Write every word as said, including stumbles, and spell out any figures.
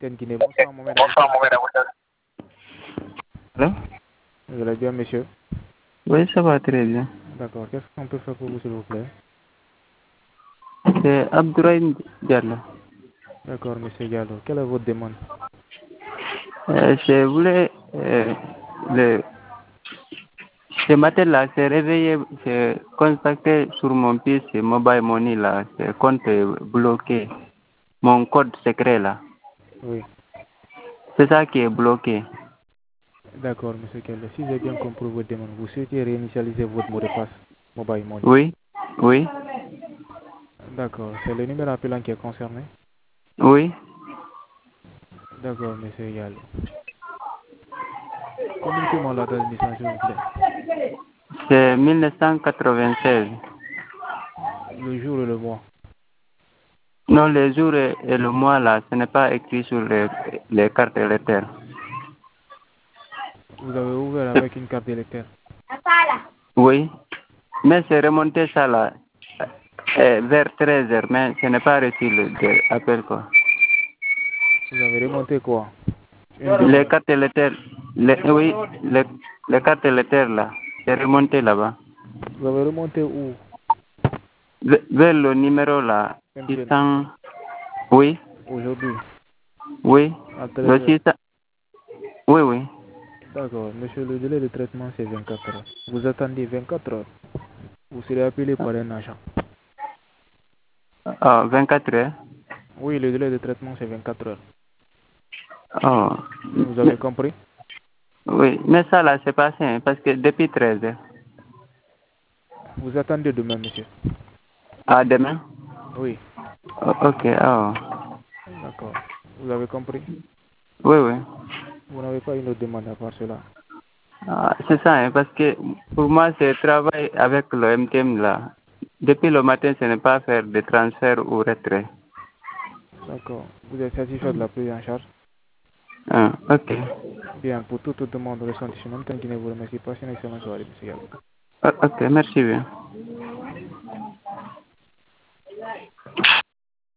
Ten Guinée, bonsoir Mohamed Bonsoir, Aboussef. Mohamed Aboussef. Allô? Vous allez bien, monsieur? Oui, ça va très bien. D'accord. Qu'est-ce qu'on peut faire pour vous, s'il vous plaît? C'est Abdourahim Diallo. D'accord, monsieur Diallo. Quelle est votre demande? Euh, je voulais... Euh, le, ce matin-là, j'ai réveillé, j'ai contacté sur mon P C, Mobile Money, là, ce compte est bloqué. Mon code secret, là. Oui. C'est ça qui est bloqué. D'accord, monsieur Diallo. Si j'ai bien compris votre demande, vous souhaitez réinitialiser votre mot de passe Mobile Money? Oui, oui, D'accord. C'est le numéro appelant qui est concerné? oui. D'accord, monsieur Diallo. Communiquez-moi la date de naissance, s'il vous plaît. C'est mille neuf cent quatre-vingt-seize. Le jour et le mois. Non, les jours et, et le mois, là, ce n'est pas écrit sur les, les cartes électorales. Vous avez ouvert avec une carte d'électeur? Oui, mais c'est remonté ça là, euh, vers treize heures, mais ce n'est pas reçu l'appel quoi. Vous avez remonté quoi? Une Les demande. cartes électorales, les, oui, les, les cartes électorales là, c'est remonté là-bas. Vous avez remonté où? Ve- Vers le numéro là, M T N. six cents, oui, Aujourd'hui, oui, à le treize heures. six cents, oui, oui. D'accord. Monsieur, le délai de traitement, c'est vingt-quatre heures. Vous attendez vingt-quatre heures. Vous serez appelé par un agent. Oh, vingt-quatre heures. Oui, le délai de traitement, c'est vingt-quatre heures. Oh, Vous mais- avez compris? oui, mais ça là, c'est passé, hein, parce que depuis treize heures. Vous attendez demain, monsieur? Ah, demain? Oui. Oh, ok, oh. D'accord. Vous avez compris? Oui, oui. Vous n'avez pas une autre demande à part cela? Ah, c'est ça, hein, parce que pour moi, c'est travail avec le M T M là. Depuis le matin, ce n'est pas faire de transfert ou retrait. D'accord. Vous êtes satisfait de la prise en charge? Ah, ok. Bien, pour toute demande de ressentiment, tant qu'il ne vous remercie pas, c'est une excellente soirée, monsieur Gallo. Ah, ok, merci bien.